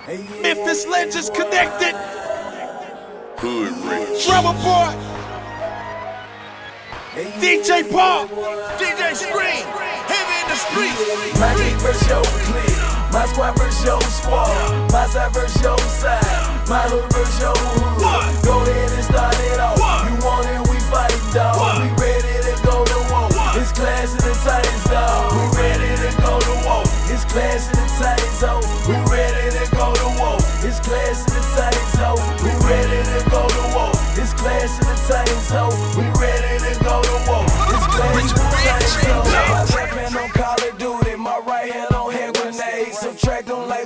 Memphis Legends connected. Hood Rich. Drummer Boy. DJ Paul. DJ Scream. Heavy in the streets. My clique versus your clique. My squad versus your squad. My side versus your side. My hood versus your hood. Go ahead and start it off. You want it, we fight, dog. We ready to go to war. It's class in the Titans, dog. We ready to go to war. It's class in the Titans, ho. We ready to go to war. It's class in the Titans, ho. We ready to go to war. It's class in the Titans, ho. We ready to go to war. It's class in the Titans, ho. My left hand on Call of Duty, my right hand on hand grenades. Subtract them like